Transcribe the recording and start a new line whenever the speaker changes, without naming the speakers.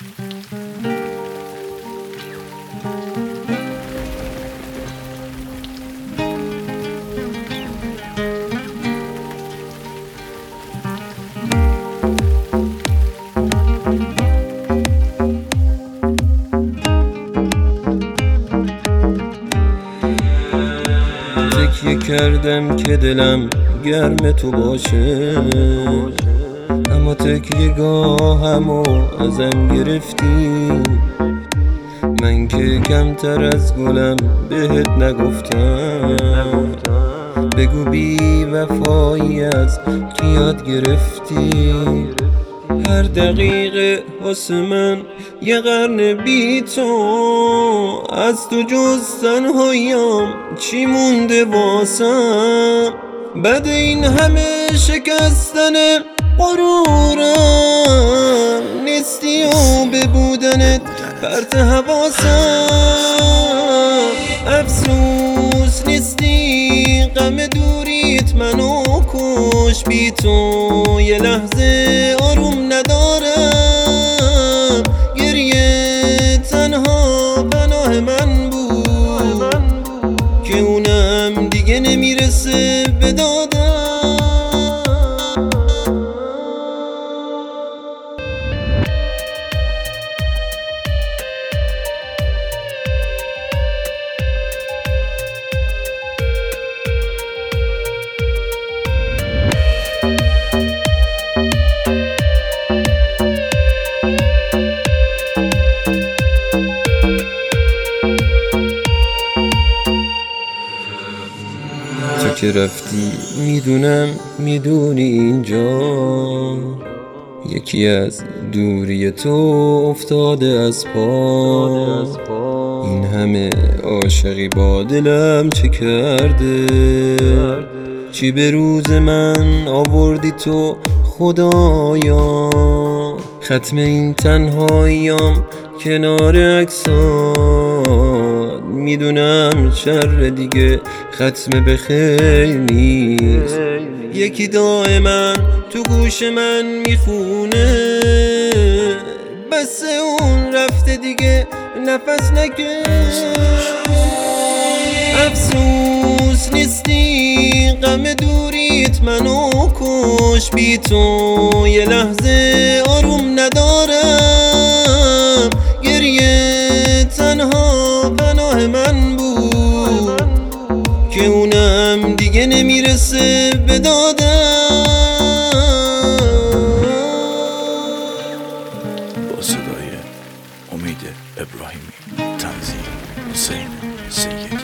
تکیه کردم که دلم گرم تو باشه، اما تکیه‌گاهمو ازم گرفتی. من که کمتر از گلم بهت نگفتم، بگو بی وفایی از کی یاد گرفتی. هر دقیقه واسه من یه قرن بی تو، از تو جز تنهاییم چی مونده واسم؟ بعد این همه شکستن غرورم، نیستی و به بودنت پرت حواسم. افسوس نیستی غم دوریت منو کش، بی تو یه لحظه آروم ندارم. گریه تنها پناه من بود که اونم دیگه نمیرسه به دادم. تو که رفتی میدونم میدونی اینجا یکی از دوری تو افتاده از پا. این همه عاشقی با دلم چه کرده؟ چی به روز من آوردی تو خدایا؟ ختم این تنهاییم کنار عکسات، میدونم شر دیگه ختم به خیر نیست. یکی دائما تو گوش من میخونه، بس اون رفته دیگه نفس نکش. افسوس نیستی غم دوریت منو کش، بی تو یه لحظه آروم ندارم. گریه تنها پناه من بود که اونم دیگه نمیرسه به دادم.
با صدای امید ابراهیمی، تنظیم حسین سید.